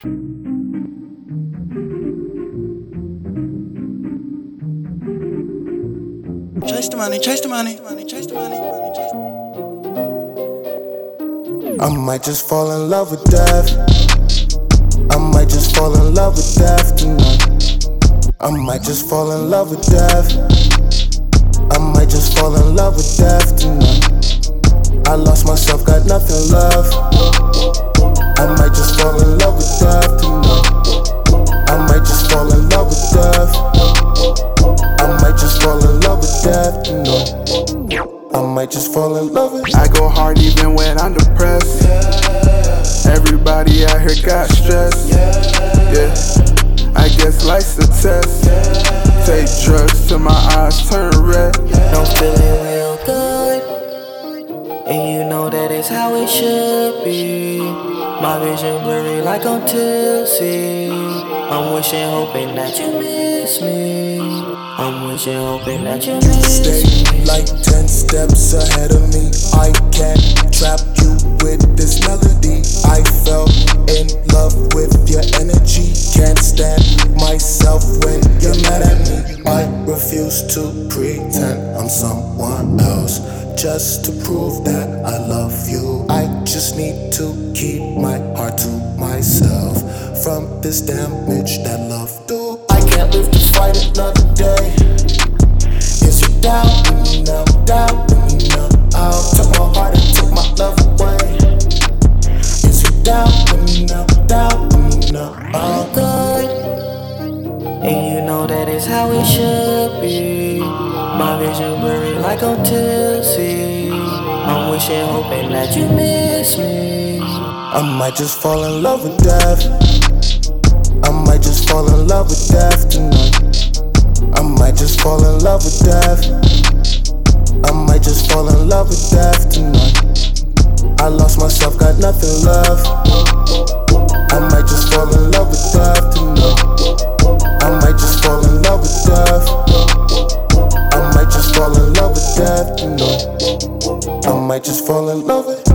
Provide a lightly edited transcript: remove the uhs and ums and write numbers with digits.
Chase the money, chase the money, chase the money. I might just fall in love with death. I might just fall in love with death tonight. I might just fall in love with death. I might just fall in love with death tonight. I lost myself, got nothing left. I might just fall in love with death tonight. I might just fall in love with death. I might just fall in love with death tonight. I might just fall in love with. I go hard even when I'm depressed. Everybody out here got stress. Yeah, I guess life's a test. Take drugs till my eyes turn red. I'm feeling real good, and you know that is how it should be. My vision blurry like on tipsy. I'm wishing, hoping that you miss me. I'm wishing, hoping that you miss Stay me. like 10 steps ahead of me. I can't trap you with this melody. I fell in love with your energy. Can't stand myself when you're mad at me. I refuse to pretend I'm someone else just to prove that I love you. I just need to keep my heart to myself from this damage that love do. I can't live to fight another day. Is you down when you know, down when you know? I'll took my heart and took my love away. Is you down when you know, down when you know? I'm good, and you know that is how it should be. My vision blurry like on tipsy. I'm wishing, hoping that you miss me. I might just fall in love with death. I might just fall in love with death tonight. I might just fall in love with death. I might just fall in love with death tonight. I lost myself, got nothing left. I might just fall in love with death tonight. I might just fall in love with death. I might just fall in love with death tonight. I might just fall in love with